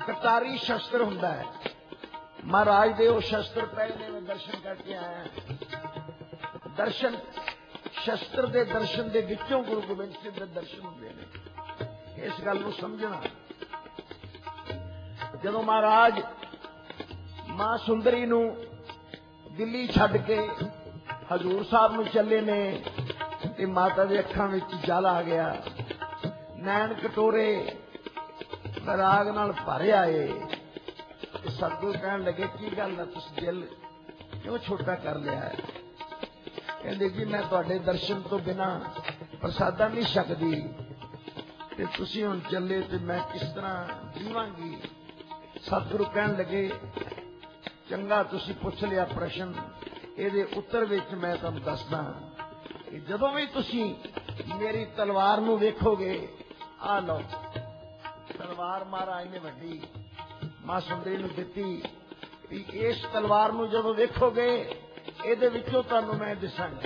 कटारी शस्त्र हुंदा है। महाराज दे वो शस्त्र पए ने, मैं दर्शन करके आया। दर्शन शस्त्र दे दर्शन दे विचों गुरु गोबिंद सिंह दे दर्शन हुंदे ने। इस गल नूं समझना। जदों महाराज मां सुंदरी नूं दिल्ली छड्ड के हजूर साहब नूं चले ने ते माता दे अखां विच जल आ गया, नैन कटोरे राग नाल भरे आए। सतगुरु कहण लगे की गल है, तुसीं दिल क्यों छोटा कर लिया है? कहंदे जी मैं तुहाडे दर्शन तो बिना प्रसादा नहीं सकदी ते तुसीं हुण चले ते मैं किस तरह जीवांगी। सतगुरु कहण लगे चंगा तुसीं पुछ लिया प्रश्न, इहदे उत्तर विच मैं तुहानूं दसदा कि जदों भी तुसीं मेरी तलवार नूं वेखोगे, आ लो तलवार महाराज ने वड्डी मां सुंदरी नूं दित्ती, इस तलवार नूं जदों वेखोगे इहदे विचों तुहानूं मैं दसांगा।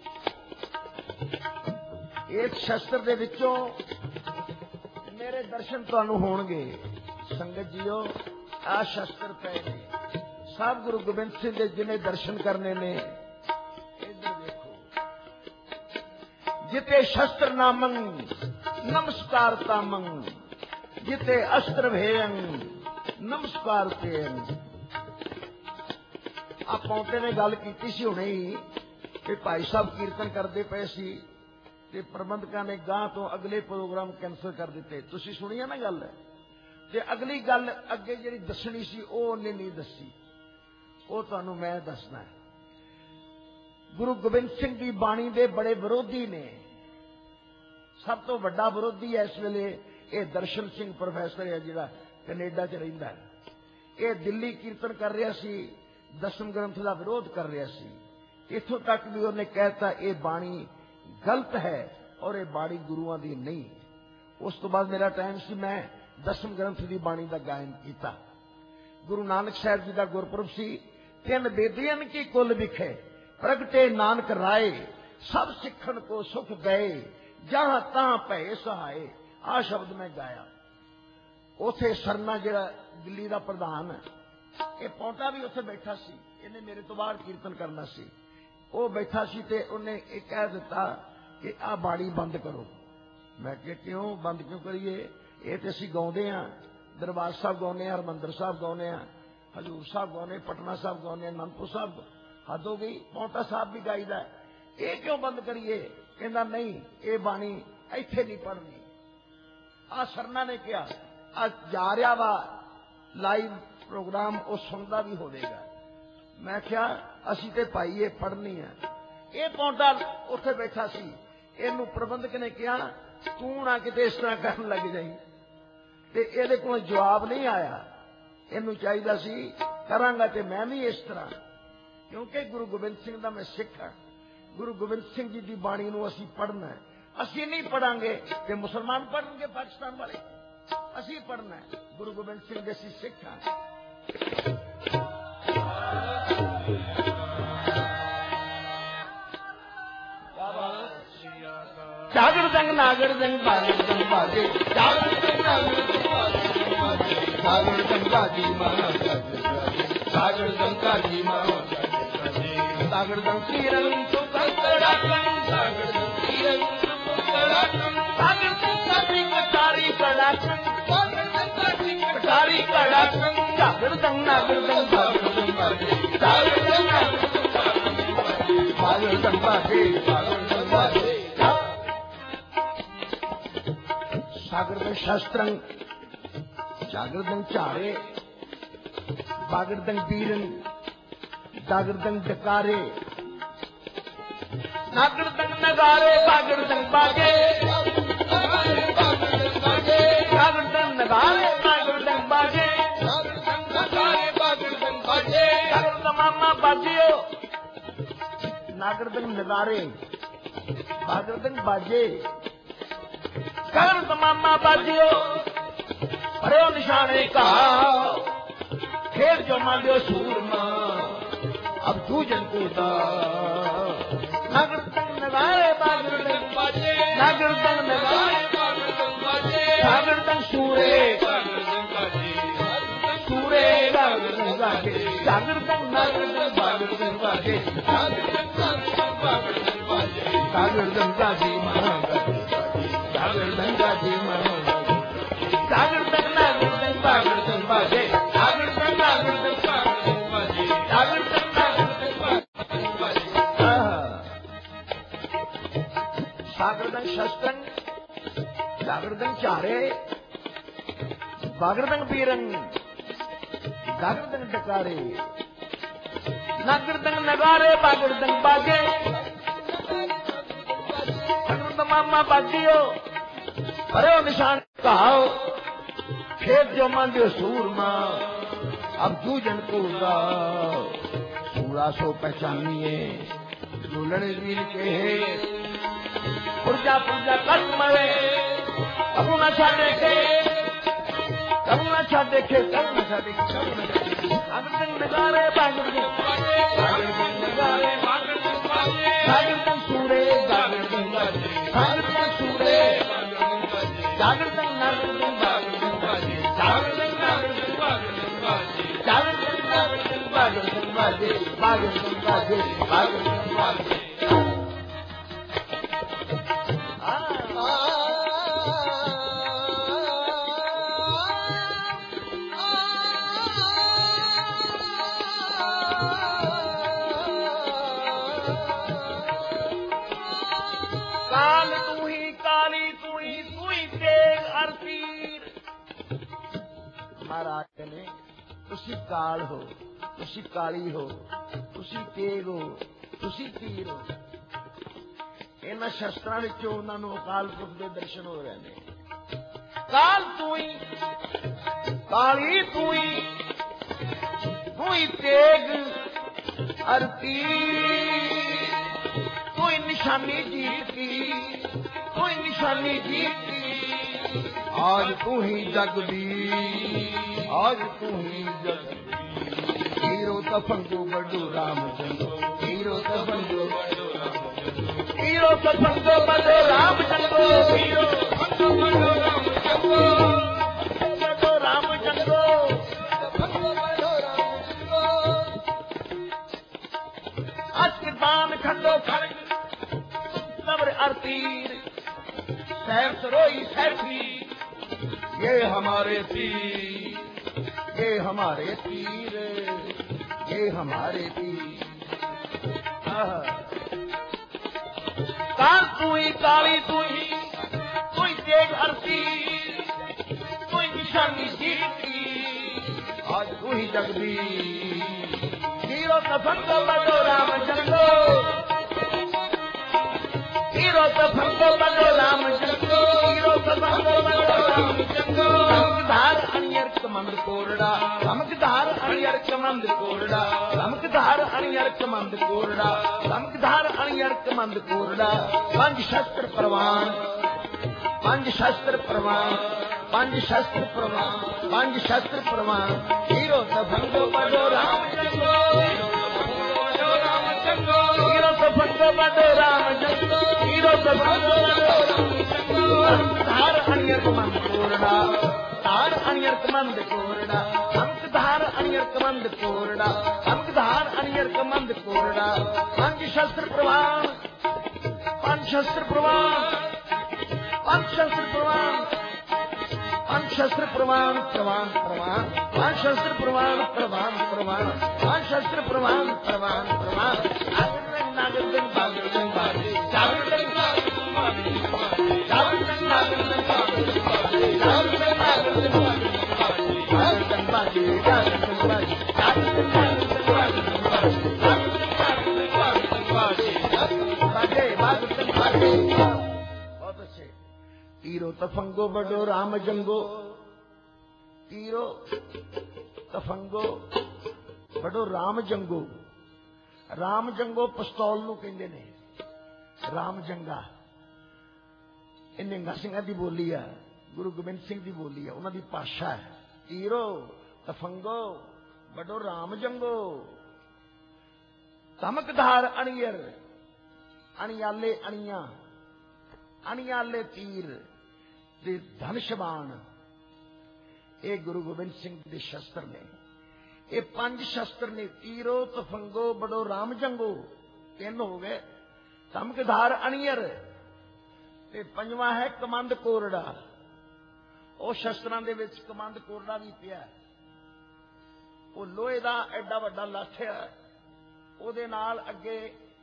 इस शस्त्र दे विचों मेरे दर्शन तुहानूं होणगे। संगत जीओ आ शस्त्र पए ने, सब गुरु गोबिंद सिंह दे जिन्हें दर्शन करने ने। इधर देखो, जिते शस्त्र नामंग नमस्कार तामंग, जिते अस्त्र भेयंग नमस्कार तेयंग। आ पौंटे ने गल कीती सी हुणे ही कि भाई साहब कीर्तन करते पे सी ते प्रबंधकां ने गांह तो अगले प्रोग्राम कैंसल कर दिते। तुसीं सुनी है ना गल? ते अगली गल अगे जिहड़ी दसणी सी ओह उहने नहीं दसी, वो तुहानूं मैं दसना है। गुरु गोबिंद सिंह की बाणी दे बड़े विरोधी ने। सब तो वड्डा विरोधी है इस वेले ये दर्शन सिंह प्रोफैसर है, जिहड़ा कनेडा च रहिंदा है। ये दिल्ली कीर्तन कर रहा सी, दसम ग्रंथ का विरोध कर रहा सी। इत्थों तक भी उन्हें कहता ये बाणी गलत है और ये बाणी गुरुआं दी नहीं। उस तो बाद मेरा टाइम सी, मैं दसम ग्रंथ की बाणी का गायन किया। गुरु नानक साहब जी का गुरपुरब सी। तिन बेदियन की कुल विखे प्रगटे नानक राय, सब सिखन को सुख गए, जहां तहां भय सहाय। आ शब्द मैं गाया। उथे सरना जिहड़ा दिल्ली का प्रधान है, ये पौंटा भी उथे बैठा सी, इन्हें मेरे तो बाहर कीर्तन करना सी। वो बैठा सी ते उन्हें एक कह दिता कि आ बाड़ी बंद करो। मैं कहा क्यों बंद क्यों करिए? ये तो असीं गाउंदे हां, दरबार साहब गाउने, हरमंदर साहब गाउने, हजूर साहब गाउने, पटना साहब गाउने, आनंदपुर साहब। हद हो गई, पौंटा साहब भी गाईदा, ये क्यों बंद करिए? कहंदा नहीं, ये बाणी इत्थे नहीं पढ़नी। आ सरना ने कहा आ जा रहा वा लाइव प्रोग्राम, वो सुनता भी होगा। मैं क्या असी ते भाई ये पढ़नी है। ये पौंटा उत्थे बैठा सी, इनू प्रबंधक ने कहा तू ना किते इस तरह करन लग जाई, ते इहदे कोल जवाब नहीं आया। इनू चाहिदा सी करांगा ते मैं भी इस तरह, क्योंकि गुरु गोबिंद सिंह दा मैं सिख हां। गुरु गोबिंद सिंह जी की बाणी नूं असीं पढ़ना है। असीं नहीं पढ़ांगे ते मुसलमान पढ़नगे पाकिस्तान वाले। असीं पढ़ना है, गुरु गोबिंद सिंह दे असीं सिख हां। जागरदंग नागरदंग बागरदंग बाजे, जागरदंग नागरदंग बाजे, जागरदंग बाजी मानो जागरदंग काजी मानो जागरदंग तीरंग तो कड़ाकन, जागरदंग तीरंग तो कड़ाकन, जागरदंग काजी कटारी कड़ाकन, जागरदंग काजी कटारी कड़ाकन, जागरदंग नागरदंग जागरदंग बाजे, जागरदंग नागरदंग जागरदंग बाजे, जागरदंग बाजे। जागरदंग शास्त्रंग, जागरदंग चारे, बागरदंग बीरंग, जागरदंग डकारे, नागरदंग नगारे, बागरदंग बाजे, जागरदंग नगारे, बागरदंग बाजे, जागरदंग नगारे, बागरदंग बाजे, जागरदंग मामा बाजियो, नागरदंग नगारे, बागरदंग बाजे, जागरदंग मामा बाजियो, अरे निशाने का खेल जो मालियो सूरमा, अब जूझन कूदा। नागरदंग नगारे बागरदंग बाजे, नागरदंग नगारे बागरदंग बाजे, नागरदंग सूरे बागरदंग बाजे, बाजे जागरदंग नागरदंग बागरदंग बाजे जागरदंग गाजी जागरदंग गाजी जागरदंग नागरदंग बागरदंग बाजे जागरदंग नागरदंग बागरदंग बाजे जागरदंग नागरदंग बागरदंग बाजे जागरदंग शस्त्रंग जागरदंग चारे बागरदंग पीरंग जागरदंग टकारे नागरदंग नगारे बागरदंग बाजे जागरदंग मामा बाजियो अरे निशान कहाओ खेत जो मांझो सूरमा अब जूझन कूदा सूड़ा सो पहचानिए झूलन वीर के पुरजा पुरजा कट मरे कबू न छाड़े के कबू न छाड़े के कबू न छाड़े के जागरदंग नगारे बागरदंग नगारे जागरदंग सूरे जागरदंग सूरे जागरदंग नागरदंग बागरदंग बाजे जागरदंग नागरदंग बागरदंग बाजे जागरदंग नागरदंग बागरदंग बाजे बागरदंग बाजे बागरदंग बाजे महाराज ने तुसी काल हो तुसी काली हो तुसी तेग हो तुसी तीर हो इन्हां शस्त्रां विचों उन्हां नूं अकाल पुरख दे दर्शन हो रहे हैं काल तू ही काली तू ही तेग अर तीर तू ही निशानी जीत की तू ही निशानी जीत की आज तू ही जगदी आज तू ही जगदी हीरो तफंगो बड़ो रामचंद्र हीरो तफंगो बड़ो रामचंद्र हीरो तफंगो बड़ो रामचंद्र हीरो तफंगो बड़ो रामचंद्र बड़ो रामचंद्र तफंगो बड़ो रामचंद्र अस्किरबान खंडो खड़ग सब्र अरतीर सैर सरोई सैफी ये हमारे तीर ये हमारे तीर ये हमारे तीर काल तू ही काली तू ही तेग अरती तू ही निशानी जीती आज तू ही जगदी हीरो तफंगो बड़ो रामचंद्र हीरो तफंगो बड़ो रामचंद्र हीरो तफंगो बड़ो रामचंद्र धार अणियर कमंद कोरड़ा धमकधार अणियर कमंद कोरड़ा धमकधार अणियर कमंद कोरड़ा धमकधार अणियर कमंद कोरड़ा पंज शस्त्र प्रवान पंज शस्त्र प्रवान पंज शस्त्र प्रवान पंज शस्त्र प्रवान हीरो तफंगो बड़ो रामचंद्र हीरो तफंगो बड़ो रामचंद्र हीरो तफंगो बड़ो रामचंद्र धार अणियर कमंद कोरड़ा धार अणियर कमंद कोरड़ा धमकधार अणियर कमंद कोरड़ा धमकधार अणियर कमंद कोरड़ा पंज शस्त्र प्रवान पंज शस्त्र प्रवान पंज शस्त्र प्रवान पंज शस्त्र प्रवान प्रवान प्रवान पंज शस्त्र प्रवान प्रवान प्रवान पंज शस्त्र प्रवान प्रवान प्रवान नागरदंग बागरदंग बाजे जागरदंग नागरदंग बागरदंग बाजे जागरदंग नागरदंग बागरदंग बाजे जागरदंग नागरदंग बागरदंग बाजे जागरदंग बाजे जागरदंग नागरदंग बागरदंग बाजे बाजे बागरदंग बाजे बहुत अच्छे हीरो तफंगो बड़ो राम जंगो हीरो तफंगो बड़ो राम जंगो पिस्तौल नूं कहंदे ने राम जंगा ਇਹ ਨਿਹੰਗਾ ਸਿੰਘਾਂ ਦੀ ਬੋਲੀ ਆ ਗੁਰੂ ਗੋਬਿੰਦ ਸਿੰਘ ਦੀ ਬੋਲੀ ਆ ਉਹਨਾਂ ਦੀ ਭਾਸ਼ਾ ਹੈ ਹੀਰੋ ਤਫੰਗੋ ਬੜੋ ਰਾਮ ਜੰਗੋ ਧਮਕਧਾਰ ਅਣੀਅਰ ਅਣਿਆਲੇ ਅਣੀਆਂ ਅਣਿਆਲੇ ਤੀਰ ਤੇ ਧਨਸ਼ਬਾਨ ਇਹ ਗੁਰੂ ਗੋਬਿੰਦ ਸਿੰਘ ਦੇ ਸ਼ਸਤਰ ਨੇ ये 5 शस्त्र ने, तीरो तफंगो बड़ो राम जंगो, 3 हो गए, धमकधार अणियर, ते 5वां है कमंद कोरड़ा। ਉਹ ਸ਼ਸਤਰਾਂ ਦੇ ਵਿੱਚ ਕਮੰਦ ਕੋਰੜਾ ਵੀ ਪਿਆ। ਉਹ ਲੋਹੇ ਦਾ ਐਡਾ ਵੱਡਾ ਲਾਠਿਆ, ਉਹਦੇ ਨਾਲ ਅੱਗੇ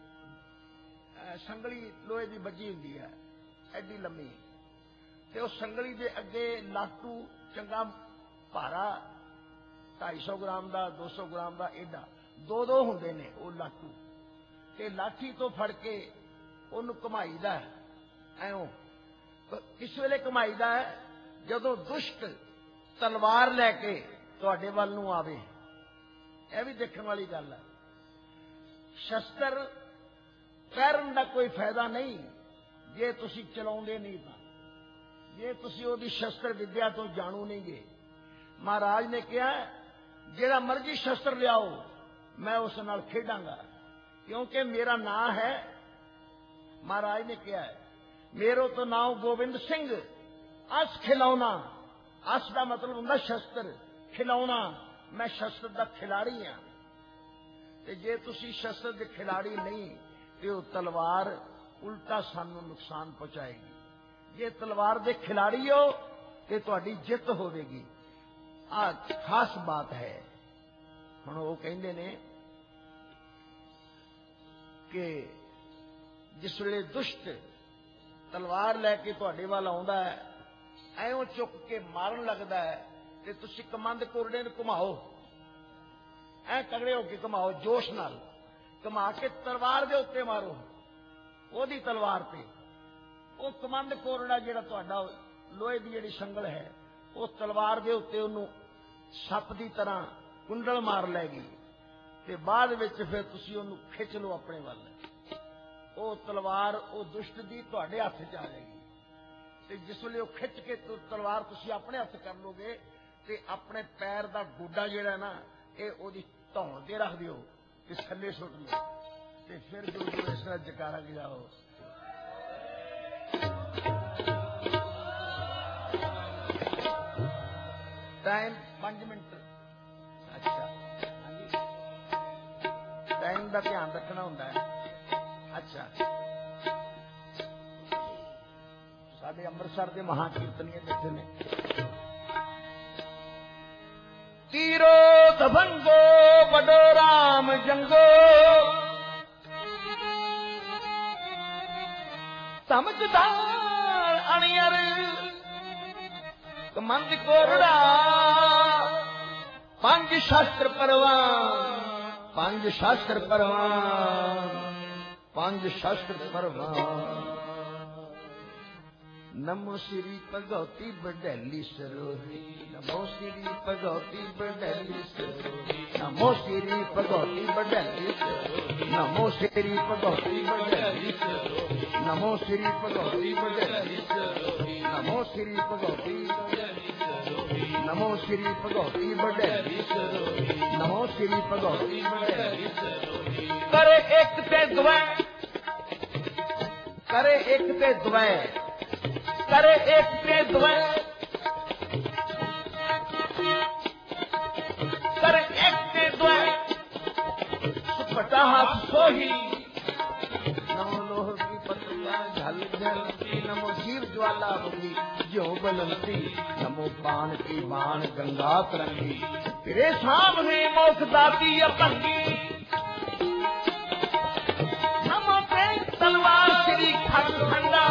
ਸੰਗਲੀ ਲੋਹੇ ਦੀ ਵੱਜੀ ਹੁੰਦੀ ਹੈ ਐਡੀ ਲੰਮੀ, ਤੇ ਉਹ ਸੰਗਲੀ ਦੇ ਅੱਗੇ ਲਾਟੂ ਚੰਗਾ ਭਾਰਾ 250 ਗ੍ਰਾਮ ਦਾ 200 ਗ੍ਰਾਮ ਦਾ ਐਡਾ 2 ਹੁੰਦੇ ਨੇ ਉਹ ਲਾਟੂ, ਤੇ ਲਾਠੀ ਤੋਂ ਫੜ ਕੇ ਉਹਨੂੰ ਘੁਮਾਈਦਾ ਐਉਂ। ਕਿਸ ਵੇਲੇ ਘੁਮਾਈਦਾ ਹੈ? ਜਦੋਂ ਦੁਸ਼ਟ ਤਲਵਾਰ ਲੈ ਕੇ ਤੁਹਾਡੇ ਵੱਲ ਨੂੰ ਆਵੇ। ਇਹ ਵੀ ਦੇਖਣ ਵਾਲੀ ਗੱਲ ਹੈ। ਸ਼ਸਤਰ ਪਹਿਰਨ ਦਾ ਕੋਈ ਫਾਇਦਾ ਨਹੀਂ ਜੇ ਤੁਸੀਂ ਚਲਾਉਂਦੇ ਨਹੀਂ ਤਾਂ, ਜੇ ਤੁਸੀਂ ਉਹਦੀ ਸ਼ਸਤਰ ਵਿਦਿਆ ਤੋਂ ਜਾਣੂ ਨਹੀਂ ਗੇ। ਮਹਾਰਾਜ ਨੇ ਕਿਹਾ ਜਿਹੜਾ ਮਰਜ਼ੀ ਸ਼ਸਤਰ ਲਿਆਓ ਮੈਂ ਉਸ ਨਾਲ ਖੇਡਾਂਗਾ, ਕਿਉਂਕਿ ਮੇਰਾ ਨਾਂ ਹੈ। ਮਹਾਰਾਜ ਨੇ ਕਿਹਾ ਮੇਰੋ तो नाम गोविंद सिंह, अस खिलौना। अस का मतलब होंगे शस्त्र, खिलौना। मैं शस्त्र का खिलाड़ी हाँ, ते जे तुसी शस्त्र के खिलाड़ी नहीं तो तलवार उल्टा सानू नुकसान पहुंचाएगी। जे तलवार के खिलाड़ी हो तो तुहाडी जित होगी। आ खास बात है। हुण वो कहंदे ने कि जिस वेले दुष्ट तलवार लैके तुहाडे वाल आउंदा है, ਐਉਂ चुक के मारन लगता है, तो तुसी कमंद कोरड़े नूं घुमाओ, ऐ तगड़े होके घुमाओ, जोश नाल घुमा के तलवार दे उत्ते मारो, ओदी तलवार पे वो कमंद कोरड़ा जिहड़ा तुहाडा लोहे दी जिहड़ी संगल है वो तलवार दे उत्ते उहनूं सप दी तरह कुंडल मार लैगी, ते बाद विच फिर तुसी उहनूं खिच लो अपने वल। वो तलवार वो दुष्ट दी तुहाडे हत्थ च आ जाएगी, ते जिस वेले खिच के तलवार तुसी अपने हत्थ कर लोगे ते अपने पैर दा गोडा जिहड़ा ना ये ओदी धौण ते रख दिओ ते थल्ले सुट लो, ते फिर जो इस तरह जकारा गिराओ। Time 5 minute. अच्छा टाइम का ध्यान रखना होंदा है। अच्छा साडे अमृतसर के महाकीर्तनीय बैठे ने। तीरो दभंगो बड़ो राम जंगो, समझदार अणियर कमंद कोरड़ा, 5 शस्त्र परवान, 5 शस्त्र परवान, 5 शस्त्र परवान। नमो श्री भगवती बडैली सरोही, नमो श्री भगवती बडैली सरोही, नमो श्री भगवती बडैली सरोही, नमो श्री भगवती बडैली सरोही, नमो श्री भगवती बडैली सरोही, नमो श्री भगवती बडैली सरोही, नमो श्री भगवती बडैली सरोही, नमो श्री भगवती बडैली सरोही। करे एक ते द्वै, करे एक ते द्वै, करे एक ते द्वै, करे एक ते द्वै, सुपटा हाथ सोही। नमो लोह की पत्रिया झल झलती, नमो जीव ज्वाला होगी ज्यो बलंती, नमो पान की बाण गंगा तरंगी, तेरे सामने मोक्ष दाती अपंगी। नमो तेज तलवार श्री खंड खंडा,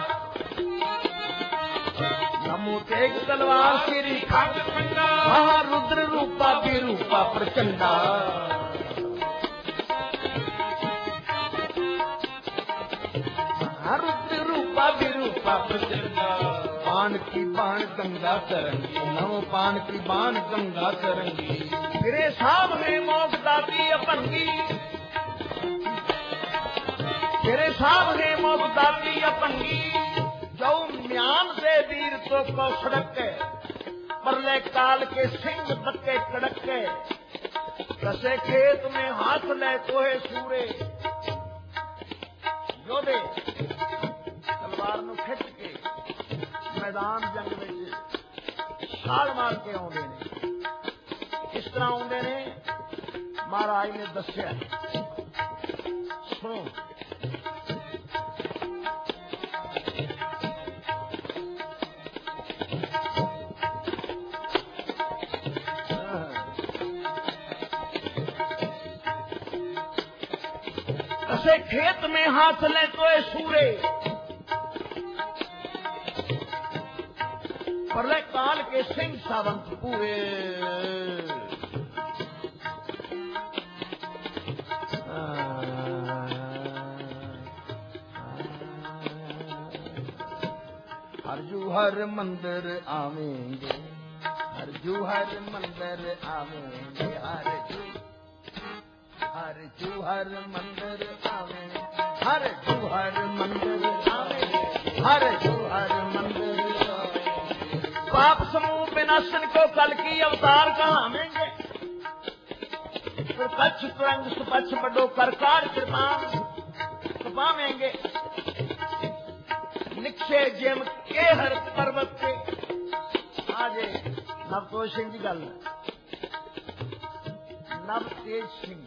नमो तेज तलवार श्री खंड खंडा, महारुद्र रूपा विरूपा प्रचंडा। महारुद्र रूपा विरूपा प्रचंडा, पान की बाण गंगा तरंगी, नमो पान की बाण गंगा तरंगी, तेरे सामने मोक्ष दाती अपंगी, तेरे सामने मोक्ष दाती अपंगी। जो म्यान से वीर तो को सड़के, परले काल के सिंह बक्के कड़के, कसे खेत में हाथ ले तोहे सूरे। योधे तलवार नूं खिच के मैदान जंग में छाल मार के आउंदे ने। इस तरह आउंदे ने महाराज ने दस्या। सुनो ऐसे खेत में हाथ ले तो ये सूरे प्रलय काल के सिंह सावंत पूरे। हरजू हर मंदिर आवेंगे, हरजू हर मंदिर आवेंगे, हरजू हर मंदिर आवेंगे, हरजू हर मंदिर आवेंगे, हरजू हर मंदिर आवेंगे। पाप समूह विनाशन को कल की अवतार कहावेंगे, कच्छ तुरंग सुपच्छ बड़ो करकार कृपान पावेंगे। निक्षे जेम के हर पर्वत पे आज नवतोष सिंह जी गल नव तेज सिंह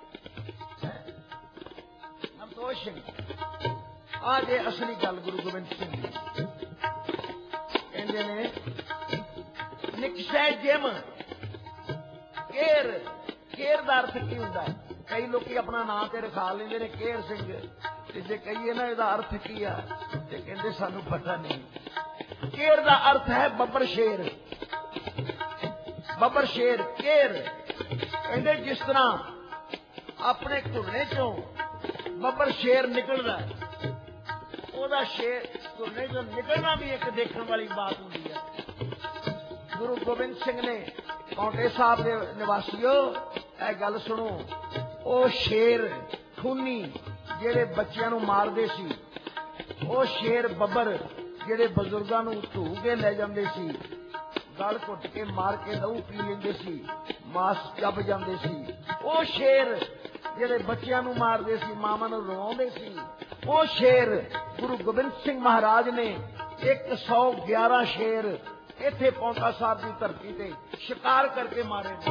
नवतोष सिंह आज असली गल गुरु गोबिंद सिंह जी कहते ने निक्षे जेम केर केर का अर्थ की होंदा है। कई लोग अपना नाम ते रखा लेंदे ने केर सिंह ते जे कहिए ना इहदा अर्थ की है ते कहंदे सानू पता नहीं। केर का अर्थ है बब्बर शेर, बब्बर शेर केर कहंदे जिस तरह अपने घुरने चों बब्बर शेर निकलदा है ओदा शेर घुरने चों निकलना भी एक देखने वाली बात होंदी है। गुरु गोबिंद सिंह ने पौंटे साहब के निवासियों ए गल सुनो, ओ शेर खूनी जेड़े बच्चियां नूं मारदे सी, ओ शेर बब्बर जेड़े बजुर्गां नूं धू के ले जांदे सी, गल घुट के मार के लहू पी लेंदे सी, मास चब जांदे सी, ओ शेर जेड़े बच्चियां नूं मारदे सी, मावां नूं रवाउंदे सी, ओ शेर गुरु गोबिंद सिंह महाराज ने 111 शेर इत्थे पौंटा साहब की धरती ते शिकार करके मारे ने।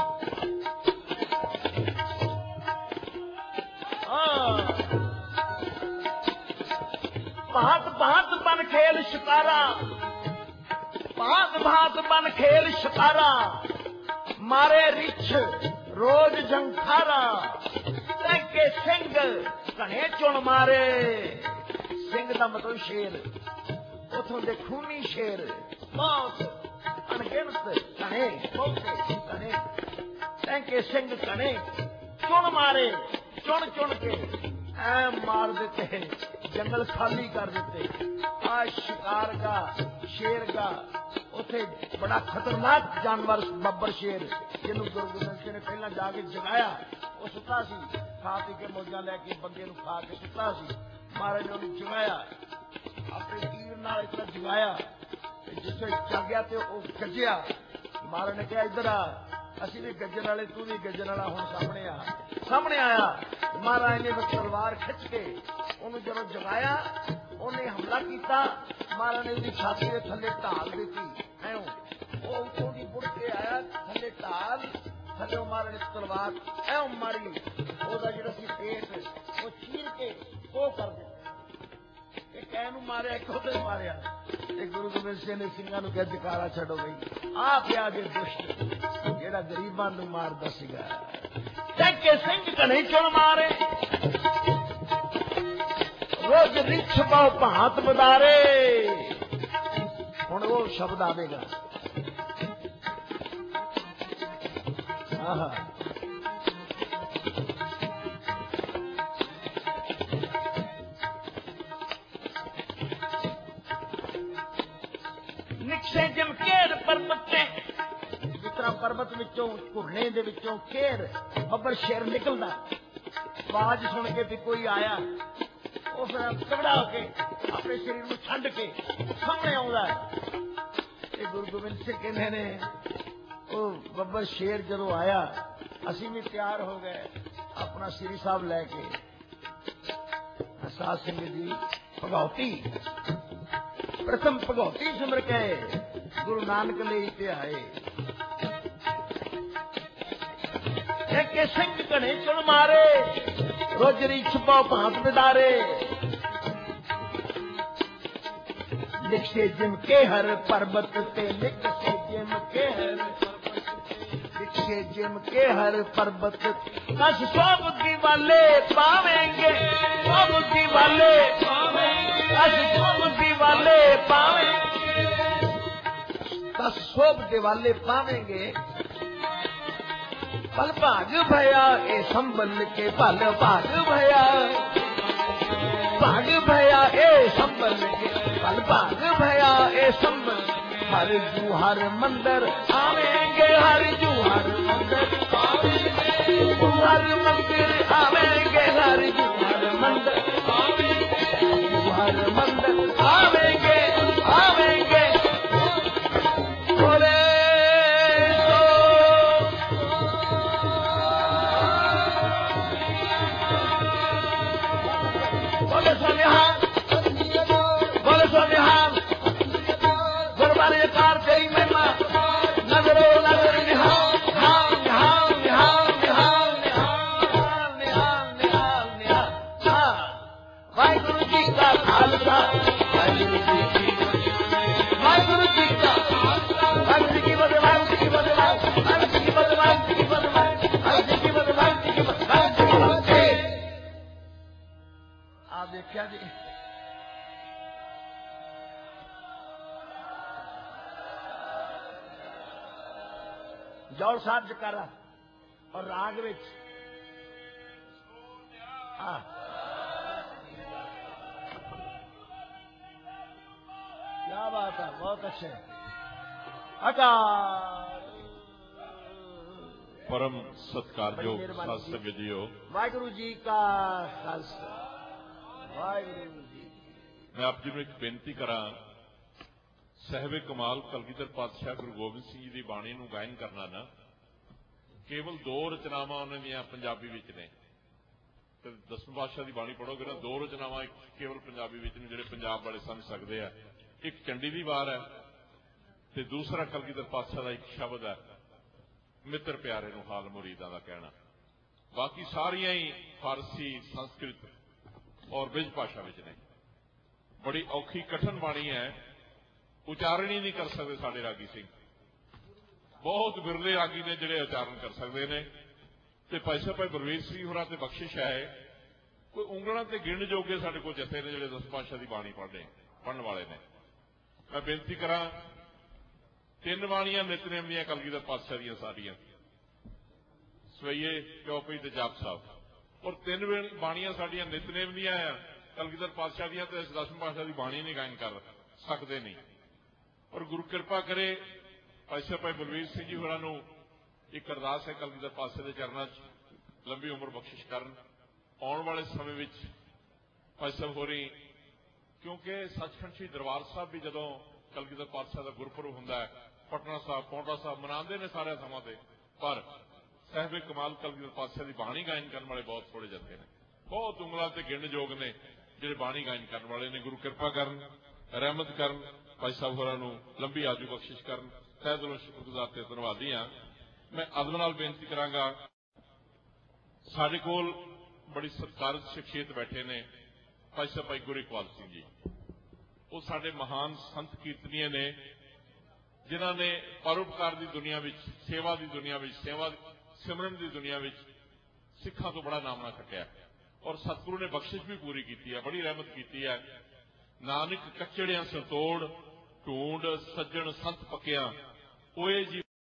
भात भात बन खेल शिकारा, भात भात बन खेल शिकारा, मारे रिछ रोज जंखारा, के सिंह घने चुन मारे। सिंह का मतलब शेर, उथों दे खूनी शेर बहुत अनगिनत घने बहुते घने, टैंके सिंह घने चुन मारे, चुन चुन के ऐ मार देते, जंगल खाली कर देते। आज शिकार का शेर का उथे बड़ा खतरनाक जानवर बब्बर शेर जिन्हों गुरु गोबिंद सिंह ने पहला जाके जगाया, वो सुता सी खा पी के मौजा लैके बंदे नूं खा के सुता सी, महाराज ने उन्हें जगाया अपने तीर नाल इतना जगाया, जिससे जागया तो वो गज्जिया। महाराज ने कहा इधर आ, असी भी गज्जन वाले तू भी गज्जन वाला, हुण सामने आ। सामने आया, महाराज ने तलवार खिंच के उन्हें जब जगाया, उन्हें हमला किया। महाराज ने उसकी छाती के थले ढाल दी, वो उतों की बुड़ के आया थले ढाल, थले महाराज ने तलवार ऐ मारी, ओदा जिहड़ा सी पेट वो चीर के वो कर दिया। कहनू मारिया एक उधर मारिया, गुरु गोबिंद सिंह ने सिंघां नूं कहा जकारा छड्डो बई, आ पिया जे दुष्ट जेड़ा गरीबां नूं मारदा सीगा। टैंके सिंह घने चुन मारे, रोज रिछ बहु भांत बदारे। हुण वो शब्द आवेगा, निक्षे जिम केर पर्वत से, जिस तरह पर्वत विचों घुरने दे विचों केर बब्बर शेर निकलदा, आवाज सुन के भी कोई आया, वो फिर तगड़ा होके अपने शरीर में छंड के सामने आउंदा है। गुरु गोबिंद सिंह कहते ने वो बब्बर शेर जदों आया, असी भी तैयार हो गए अपना श्री साहब लैके। साध सिंह जी भगौती प्रथम भगौती सिमर के गुरु नानक ले आए। के सिंह घने चुन मारे, रोजरी छुपो भांत बिदारे। लिखे जिम के हर पर्वत ते, लिखे जिम के हर लिखे जिम के हर पर्वत। कस सौ बुद्धि वाले पावेंगे, सौ बुद्धि वाले पावेंगे, कस सौ बुद्धि वाले पावेंगे, कस सौ बुद्धि वाले पावेंगे। पल भाग भया ए संबल के, पल भाग भया, भाग भया ए संबल के, पल भाग भया ए संबल। हर जू हर मंदिर आवेंगे, हर जू हर मंदिर आवेंगे, हर मंदिर आवेंगे, हर जू हर मंदिर आवेंगे, हर मंदिर आवेंगे, आवेंगे। बोले सोनिहाल, बोले सोनिहाल, गुरबारे कार तेरी महिमा, नजरो नजर निहाल, निहाल निहाल निहाल निहाल निहाल निहाल निहाल निहाल। वाहिगुरु जी का खालसा, वाहिगुरु जी की वाहिगुरु जी का वाहिगुरु जी की बदे, वाहिगुरु जी की बदे, वाहिगुरु जी की बदे, वाहिगुरु जी की बदे, वाहिगुरु जी की बदे, वाहिगुरु जी की बदे। आप देखिए जी, जौड़ साहब जकारा और राग विच क्या बात है, बहुत अच्छे। अकाल परम सत्कारयोग साध संगत जीओ, वाहिगुरु जी का खालसा, वाहिगुरु जी। मैं आप जी ਨੂੰ एक बेनती करा, साहिब कमाल कलगीधर पातशाह गुरु गोबिंद सिंह जी की बाणी ਨੂੰ गायन करना ना केवल दो रचनावां उन्हां ਦੀਆਂ पंजाबी विच ने। ते दसवें पातशाह की बाणी पढ़ोगे ना, दो रचनावां केवल पंजाबी विच ने जिहड़े पंजाब वाले समझ सकते हैं। एक चंडी दी वार है ते दूसरा कलगीधर पातशाह का एक शब्द है, मित्र प्यारे नूं हाल मुरीदां दा कहना। बाकी सारियां ही फारसी, संस्कृत और ब्रिज भाषा विच ने। बड़ी औखी कठिन बाणी है, उचारण ही नहीं कर सकते साडे रागी सिंह। बहुत बिरले रागी ने जिहड़े उचारण कर सकते हैं। ते भाई साहब भाई बलवीर सिंह होरां ते बख्शिश है, कोई उंगलां ते गिण जोगे साडे कोल जथे ने जिहड़े दस पातशाह की बाणी पढ़न वाले ने। मैं बेनती करा, तीन बाणियां नितनेम दीयां कलगीधर पातशाह दीयां सारियां, सवैये, चौपई ते जाप साहब, और तीन बाणियां साडियां नितनेम दीयां आ कलगीधर पातशाह दीयां, ते असीं दसवें पातशाह की बाणी नहीं गायन कर सकते नहीं। और गुरु कृपा करे भाई साहब भाई बलवीर सिंह जी होरां नूं एक अरदास है, कलगीधर पातशाह के चरणों च लंबी उम्र बख्शिश करन। आने वाले समय में भाई साहब होरी, क्योंकि सचखंड श्री दरबार साहब भी जदों कलगीधर पातशाह का गुरपुरब हुंदा है, पटना साहब, पौंटा साहब मनाते हैं सारे थावां ते, पर साहिब कमाल कलगीधर पातशाह की बाणी गायन करने वाले बहुत थोड़े जथे ने। बहुत उंगलां ते गिण जोग ने जिहड़े बाणी गायन करने वाले ने। गुरु कृपा करन, रहमत करन, भाई साहब होरां नूं लंबी आजू बख्शिश करन। तहे दिलों शुक्रगुजार ते धन्नवादी हां। मैं अदब नाल बेनती करांगा, साडे कोल बड़ी सत्कारत शख्सियत बैठे ने भाई साहब भाई गुरू इकबाल सिंह जी। वो साडे महान संत कीर्तनीय ने, जिन्हां ने परोपकार की दुनिया में, सेवा की दुनिया में, सेवा सिमरन की दुनिया में सिखां तो बड़ा नामना खटिया और सतगुरु ने बख्शिश भी पूरी की है, बड़ी रहमत की है। नानक कच्चड़ियां संतोड़ ढूंढ सज्जण संत पक्या ओए जी